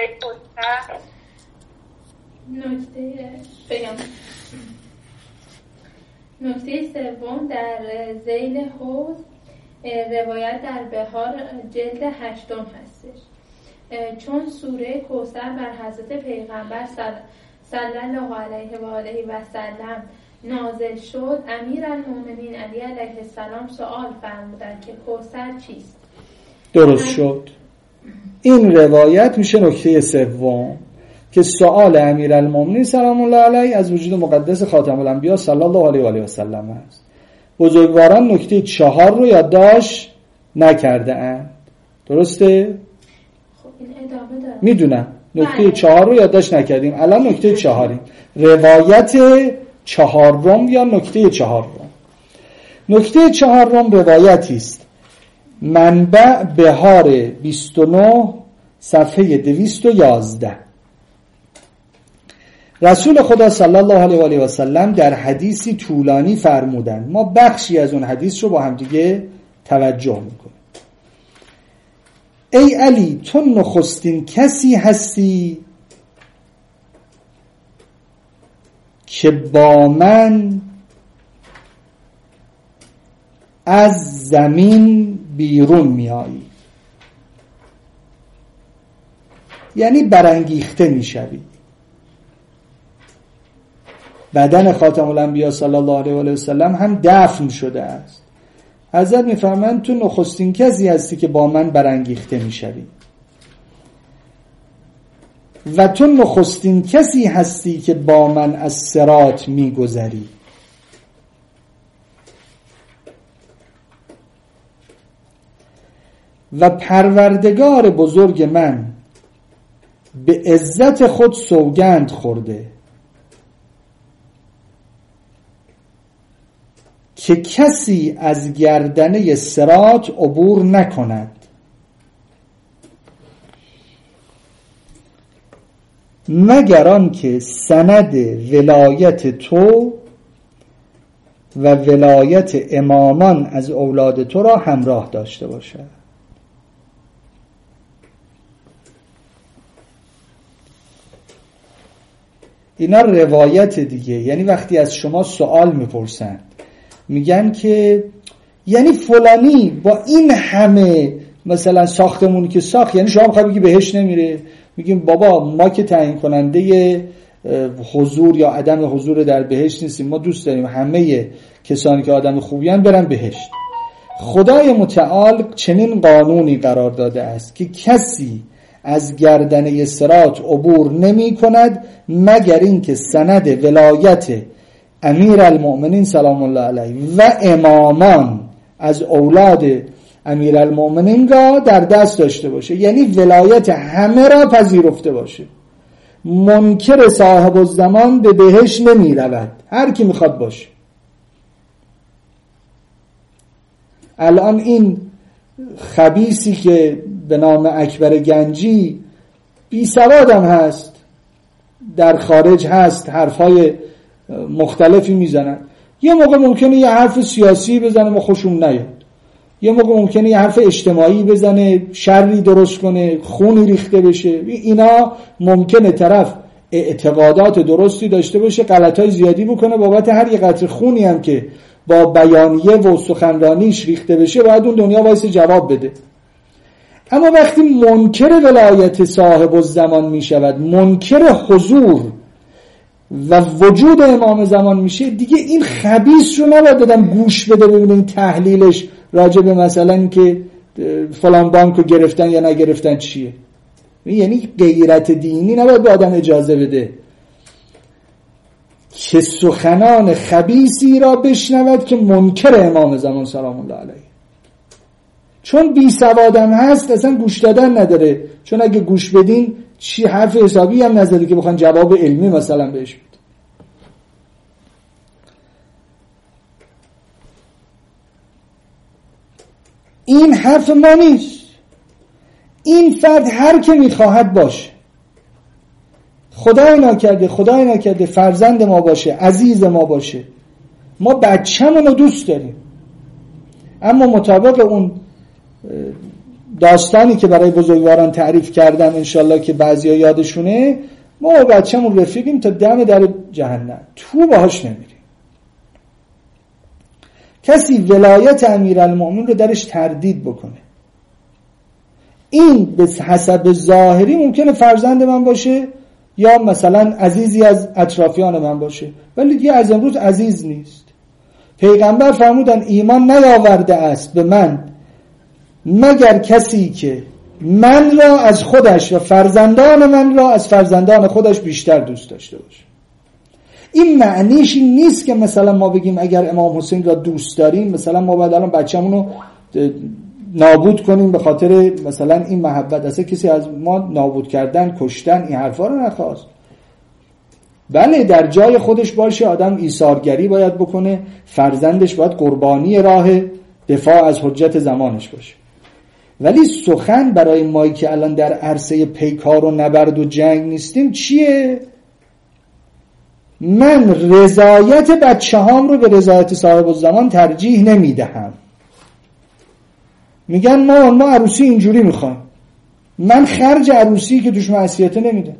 نکته 3 در ذیل حوض روایت در بهار جلد 8 هستش. چون سوره کوثر بر حضرت پیغمبر صلی الله علیه و آله و سلم نازل شد، امیرالمومنین علی علیه السلام سوال فرمودند که کوثر چیست؟ درست شد. این روایت میشه نکته سوم که سوال امیرالمومنین سلام الله علیه از وجود مقدس خاتم الانبیا صلی الله علیه و آله و سلم است. بزرگواران نکته 4 رو یادداشت نکرده اند. درسته؟ خب این ادامه داره. میدونم نکته 4 رو یادداشت نکردیم، الان نکته 4یم. روایت 4 یا نکته 4. نکته 4 روایتی است، منبع بهار 29 صفحه 211. رسول خدا صلی الله علیه و آله و سلم در حدیثی طولانی فرمودند. ما بخشی از اون حدیث رو با هم دیگه توجه میکنیم. ای علی، تو نخستین کسی هستی که با من از زمین بیرون میایی، یعنی برانگیخته میشوی. بدن خاتم الانبیا صلی الله علیه و آله و سلم هم دفن شده است. حضرت میفرمایند تو نخستین کسی هستی که با من برانگیخته میشوی و تو نخستین کسی هستی که با من از صراط میگذری. و پروردگار بزرگ من به عزت خود سوگند خورده که کسی از گردنه صراط عبور نکند مگر آن که سند ولایت تو و ولایت امامان از اولاد تو را همراه داشته باشد. اینا روایت دیگه. یعنی وقتی از شما سوال میپرسن میگن که یعنی فلانی با این همه مثلا ساختمونی که ساخت، یعنی شما میخوای بگی بهش نمیره؟ میگیم بابا ما که تعیین کننده حضور یا عدم حضور در بهشت نیستیم، ما دوست داریم همه کسانی که آدم خوبیان برن بهشت. خدای متعال چنین قانونی قرار داده است که کسی از گردنه صراط عبور نمی کند مگر اینکه سند ولایت امیرالمؤمنین سلام الله علیه و امامان از اولاد امیرالمؤمنین را در دست داشته باشه، یعنی ولایت همه را پذیرفته باشه. منکر صاحب الزمان به بهشت نمی رود، هر کی میخواد باشه. الان این خبیثی که به نام اکبر گنجی بی سواد هم هست، در خارج هست، حرفای مختلفی میزنن. یه موقع ممکنه یه حرف سیاسی بزنه ما خوشمون نیاد، یه موقع ممکنه یه حرف اجتماعی بزنه شری درست کنه، خونی ریخته بشه. اینا ممکنه طرف اعتقادات درستی داشته باشه، غلطای زیادی بکنه، بابت هر یه قطره خونی هم که با بیانیه و سخنرانیش ریخته بشه باید اون دنیا وایس جواب بده. اما وقتی منکر ولایت صاحب الزمان می شود، منکر حضور و وجود امام زمان میشه، دیگه این خبیث رو نباید بدم گوش بده ببینیم تحلیلش راجع به مثلا که فلان بانکو گرفتن یا نگرفتن چیه. یعنی غیرت دینی نباید به آدم اجازه بده که سخنان خبیثی را بشنود که منکر امام زمان سلام الله علیه. چون بی سوادم هست اصلا گوش دادن نداره، چون اگه گوش بدین چی حرف حسابی هم نزده که بخوان جواب علمی مثلا بهش بده. این حرف ما نیست. این فرد هر که میخواهد باشه، خدای نکرده فرزند ما باشه، عزیز ما باشه، ما بچه‌مون رو دوست داریم، اما مطابق اون داستانی که برای بزرگواران تعریف کردم انشالله که بعضیا یادشونه، ما با بچه‌مون رفیقیم تا دم در جهنم، تو باهاش نمیریم. کسی ولایت امیرالمؤمنین رو درش تردید بکنه، این به حسب ظاهری ممکنه فرزند من باشه یا مثلا عزیزی از اطرافیان من باشه، ولی دیگه از امروز عزیز نیست. پیغمبر فرمودن ایمان نیاورده است به من مگر کسی که من را از خودش و فرزندان من را از فرزندان خودش بیشتر دوست داشته باشه. این معنیش این نیست که مثلا ما بگیم اگر امام حسین را دوست داریم مثلا ما باید الان بچه‌مون رو نابود کنیم به خاطر مثلا این محبت. اصلا کسی از ما نابود کردن، کشتن، این حرفا رو نخواست. بله در جای خودش باشه، آدم ایثارگری باید بکنه، فرزندش باید قربانی راه دفاع از حجت زمانش باشه. ولی سخن برای مایی که الان در عرصه پیکار و نبرد و جنگ نیستیم چیه؟ من رضایت بچه هام رو به رضایت صاحب الزمان ترجیح نمیدهم. میگن ما عروسی اینجوری میخوایم، من خرج عروسی که توش معصیت نمیدم.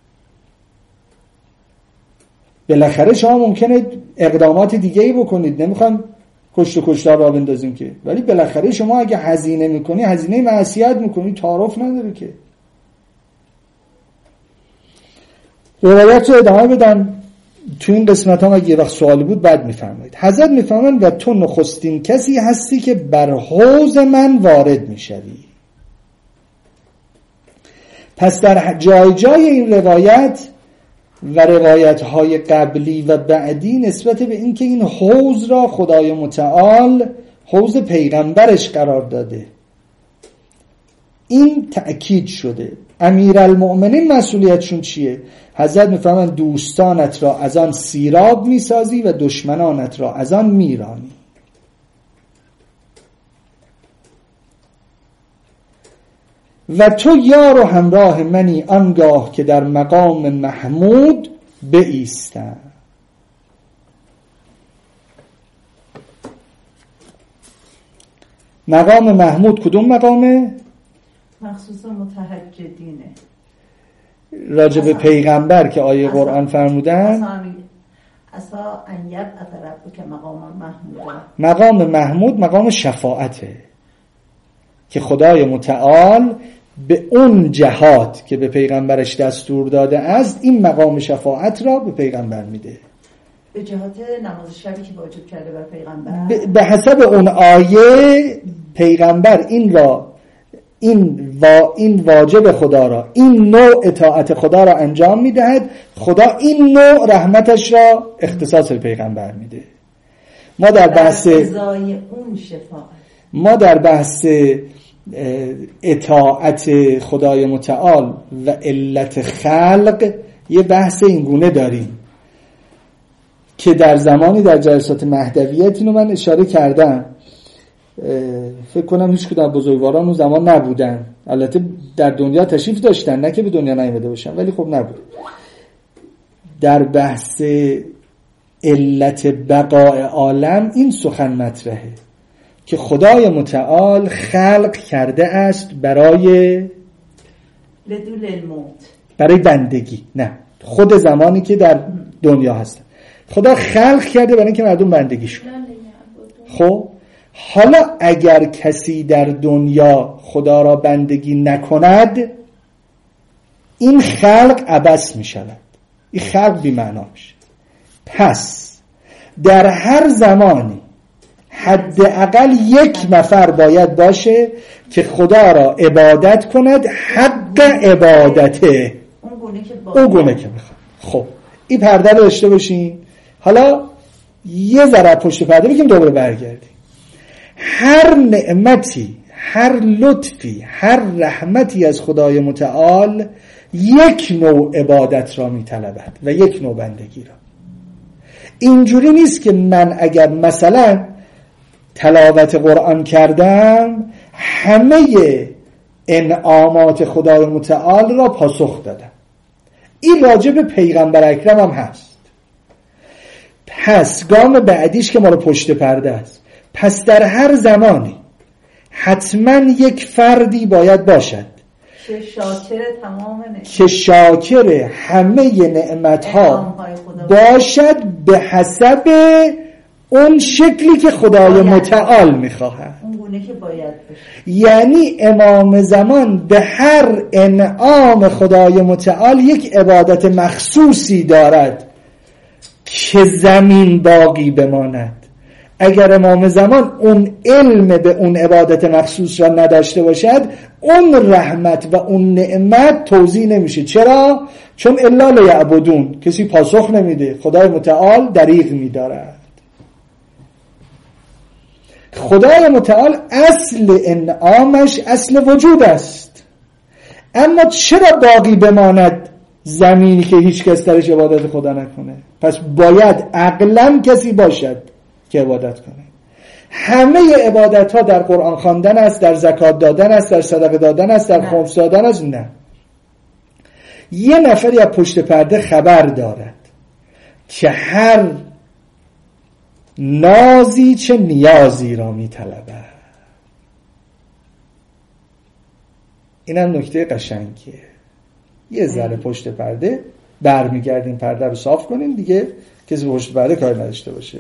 بالاخره شما ممکنه اقدامات دیگه‌ای بکنید، نمیخوام کشت و کشتار را بندازیم که، ولی بالاخره شما اگه هزینه میکنی هزینه معصیت میکنی، تعارف نداره که. روایت رو ادامه بدم تو این قسمت هم اگه یه وقت سوالی بود بعد میفرمایید. حضرت میفرمایند و تو نخستین کسی هستی که بر حوض من وارد میشوی. پس در جای این روایت و روایت‌های قبلی و بعدی نسبت به اینکه این حوض را خدای متعال حوض پیغمبرش قرار داده این تأکید شده. امیرالمؤمنین مسئولیتشون چیه؟ حضرت میفرمایند دوستانت را از آن سیراب میسازی و دشمنانت را از آن میرانی. و تو یار و همراه منی آنگاه که در مقام محمود بایستم. مقام محمود کدوم مقامه؟ مخصوص متهجدینه، راجب پیغمبر که آیه قرآن فرمودن اصلا ان یبعث ربک مقام محمود. مقام محمود مقام شفاعته که خدای متعال به اون جهات که به پیغمبرش دستور داده است این مقام شفاعت را به پیغمبر میده، به جهات نماز شبی که واجب کرده بر پیغمبر. به حسب اون آیه پیغمبر این واجب خدا را، این نوع اطاعت خدا را انجام میدهد، خدا این نوع رحمتش را اختصاص پیغمبر میده. ما در بحث اطاعت خدای متعال و علت خلق یه بحث اینگونه داریم که در زمانی در جلسات مهدویت اینو من اشاره کردم، فکر کنم هیچ کدوم بزرگواران اون زمان نبودن، البته در دنیا تشریف داشتن نه که به دنیا نیامده باشن ولی خب نبود. در بحث علت بقاء عالم این سخن مطرحه که خدای متعال خلق کرده است برای لدول الموت، برای بندگی، نه خود زمانی که در دنیا هستن خدا خلق کرده برای اینکه مردم بندگیش کنن. خب حالا اگر کسی در دنیا خدا را بندگی نکند این خلق عبث می شود، این خلق بی معنا میشه. پس در هر زمانی حداقل یک نفر باید باشه که خدا را عبادت کند حق عبادته، اون گونه که بخواد. خب این پرده رو داشته باشین. حالا یه ذره پشت پرده بگیم دوباره برگردیم. هر نعمتی، هر لطفی، هر رحمتی از خدای متعال یک نوع عبادت را می‌طلبد و یک نوع بندگی را. اینجوری نیست که من اگر مثلا تلاوت قرآن کردم همه انعامات خدای متعال را پاسخ دادم. این راجع به پیغمبر اکرم هم هست. پس گام بعدیش که ما رو پشت پرده است، پس در هر زمانی حتما یک فردی باید باشد که شاکر همه نعمتها باشد به حسب اون شکلی که خدای متعال میخواهد، اون گونه که باید بشه. یعنی امام زمان به هر انعام خدای متعال یک عبادت مخصوصی دارد که زمین باقی بماند. اگر امام زمان اون علم به اون عبادت مخصوص را نداشته باشد، اون رحمت و اون نعمت توزیع نمیشه. چرا؟ چون الا لیعبدون، کسی پاسخ نمیده، خدای متعال دریغ میدارد. خدای متعال اصل انعامش اصل وجود است، اما چرا باقی بماند زمینی که هیچ کس درش عبادت خدا نکنه؟ پس باید عقلاً کسی باشد که عبادت کنه. همه عبادت ها در قرآن خواندن است، در زکات دادن است، در صدقه دادن است، در خمس دادن است؟ نه. یه نفری از پشت پرده خبر دارد که هر نازی چه نیازی را می طلبد. این هم نکته قشنگیه. یه ذره پشت پرده برمیگردیم، پرده رو صاف کنیم دیگه، کسی پشت پرده کار نداشته باشه.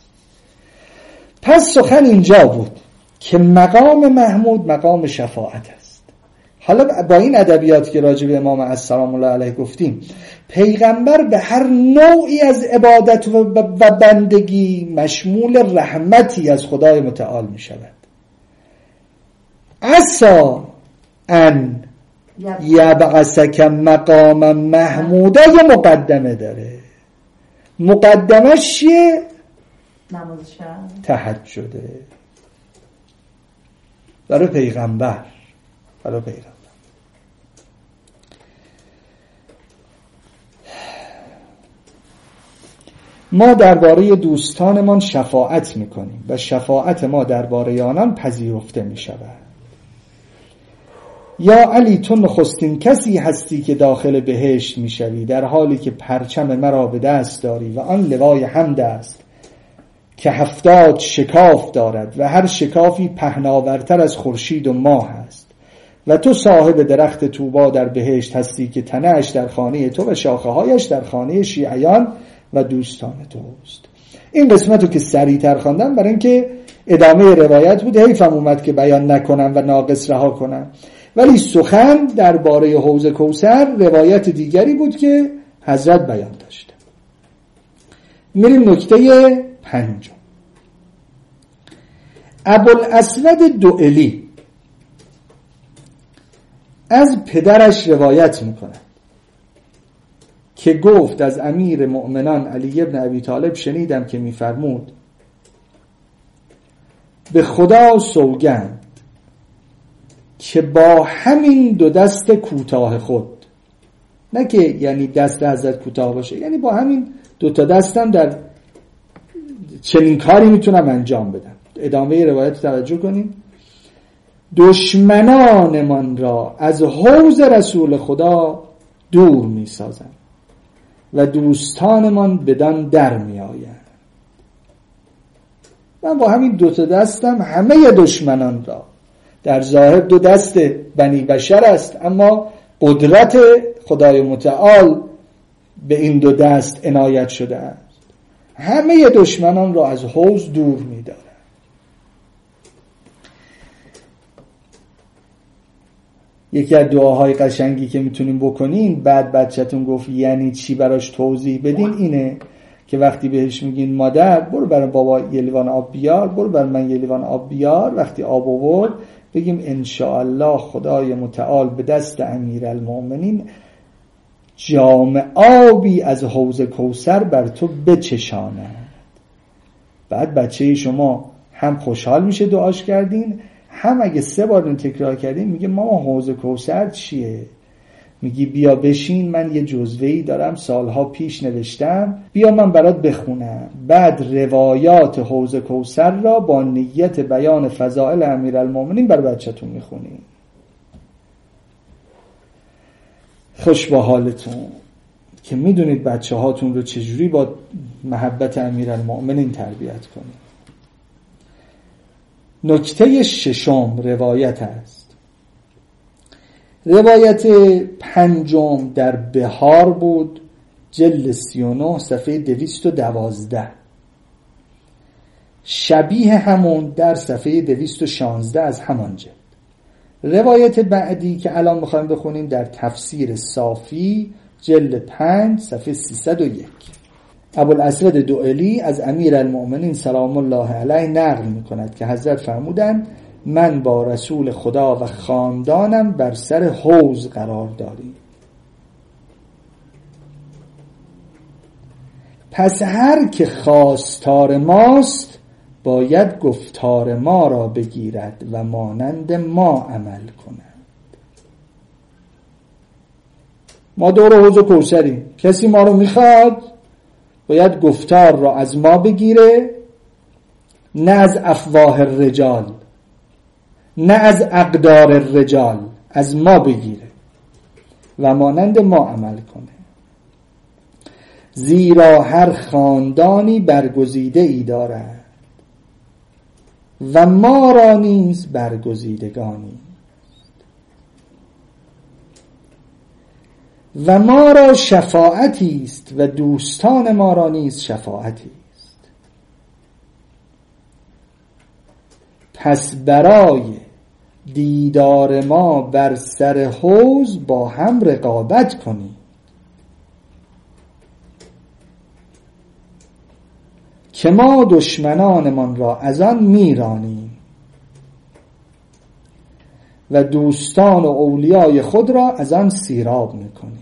پس سخن اینجا بود که مقام محمود مقام شفاعت است. حالا با این ادبیات که راجع به امام السلام الله علیه گفتیم، پیغمبر به هر نوعی از عبادت و بندگی مشمول رحمتی از خدای متعال می شود. عسا ان یبعثک مقام محموده یه مقدمه داره. مقدمش چیه؟ نماز شب، تهجده. برای پیغمبر ما درباره دوستانمان شفاعت میکنیم و شفاعت ما درباره آنان پذیرفته میشود. یا علی تو نخستین کسی هستی که داخل بهشت میشوی در حالی که پرچم مرا به دست داری و آن لوای حمد است که 70 شکاف دارد و هر شکافی پهناورتر از خورشید و ماه است و تو صاحب درخت طوبا در بهشت هستی که تنه‌اش در خانه تو و شاخه‌هایش در خانه شیعیان و دوستان توست. این قسمتو که سریع‌تر خواندم برای اینکه ادامه روایت بود، حیفم اومد که بیان نکنم و ناقص رها کنم، ولی سخن درباره حوض کوثر روایت دیگری بود که حضرت بیان داشته. میریم نکته 5. ابوالاسود دؤلی از پدرش روایت میکند که گفت از امیر مؤمنان علی ابن ابی طالب شنیدم که میفرمود به خدا سوگند که با همین 2 دست کوتاه خود، نه که یعنی دست حضرت کوتاه باشه، یعنی با همین 2 تا دستم در چنین کاری میتونم انجام بدم. ادامه روایت توجه کنیم. دشمنانمان را از حوض رسول خدا دور میسازم و دوستانمان بدان در میآیند. من با همین 2 تا دستم همه دشمنان را، در ظاهر 2 دست بنی بشر است اما قدرت خدای متعال به این 2 دست عنایت شده است، همه دشمنان را از حوض دور می‌دارد. یکی از دعاهای قشنگی که میتونیم بکنین، بعد بچه‌تون گفت یعنی چی براش توضیح بدین، اینه که وقتی بهش میگین مادر برو برای بابا یه لیوان آب بیار، برو برای من یه لیوان آب بیار، وقتی آب آورد بگیم انشاءالله خدای متعال به دست امیرالمؤمنین جام آبی از حوض کوثر بر تو بچشاند. بعد بچه شما هم خوشحال میشه دعاش کردین، هم اگه 3 بار این تکرار کردین میگه ماما حوض کوثر چیه؟ میگی بیا بشین، من یه جزوه‌ای دارم سالها پیش نوشتم، بیا من برات بخونم. بعد روایات حوض کوثر را با نیت بیان فضائل امیرالمومنین بر بچه‌تون میخونی. خوش با حالتون که میدونید بچه هاتون رو چجوری با محبت امیرالمومنین تربیت کنید. نکته 6 روایت است. روایت 5 در بهار بود، جلد 39 صفحه 212. شبیه همون در صفحه 216 از همان جلد. روایت بعدی که الان میخوایم بخونیم در تفسیر صافی جلد 5 صفحه 301. ابوالاسود دؤلی از امیرالمؤمنین سلام الله علیه نقل میکند که حضرت فرمودند من با رسول خدا و خاندانم بر سر حوض قرار داریم. پس هر که خواستار ماست باید گفتار ما را بگیرد و مانند ما عمل کند. ما دور حوض کوثریم، کسی ما رو میخواد باید گفتار را از ما بگیره، نه از افواه الرجال، نه از اقدار الرجال، از ما بگیره و مانند ما عمل کنه. زیرا هر خاندانی برگزیده ای دارد و ما را نیز برگزیدگانی و ما را شفاعتی است و دوستان ما را نیز شفاعتی است. پس برای دیدار ما بر سر حوض با هم رقابت کنید که ما دشمنانمان را از آن میرانیم و دوستان و اولیای خود را از آن سیراب میکنیم.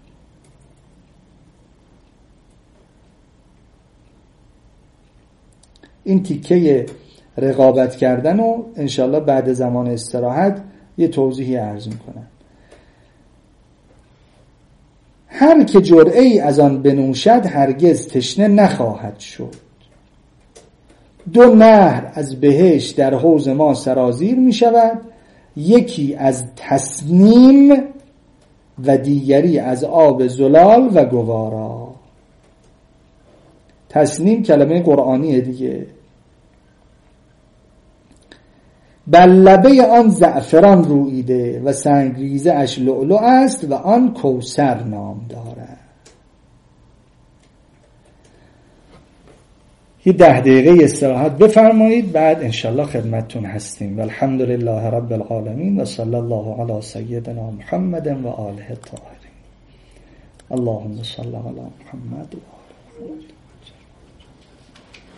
این تیکه رقابت کردن و انشالله بعد زمان استراحت یه توضیحی عرض میکنم. هر که جرعه ای از آن بنوشد هرگز تشنه نخواهد شد. 2 نهر از بهشت در حوض ما سرازیر می شود، یکی از تسنیم و دیگری از آب زلال و گوارا. تسنیم کلمه قرآنیه دیگه. بر لبه آن زعفران رویده و سنگریزه اش لؤلؤ است و آن کوثر نام دارد. یه 10 دقیقه استراحت بفرمایید، بعد انشالله خدمتتون هستیم. و الحمد لله رب العالمین و صلی الله علی سیدنا محمد و آله الطاهرین. اللهم صل علی محمد و آله محمد.